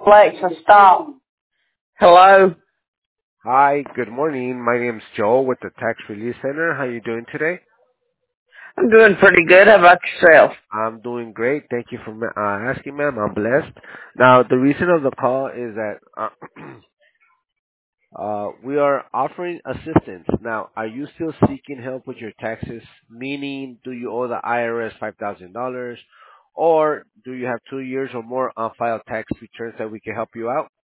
Alexa, stop. Hello? Hi, good morning. My name's Joe with the Tax Relief Center. How you doing today? I'm doing pretty good. How about yourself? I'm doing great. Thank you for asking, ma'am. I'm blessed. Now, the reason of the call is that we are offering assistance. Now, are you still seeking help with your taxes? Meaning, do you owe the IRS $5,000, or do you have 2 years or more unfiled tax returns that we can help you out?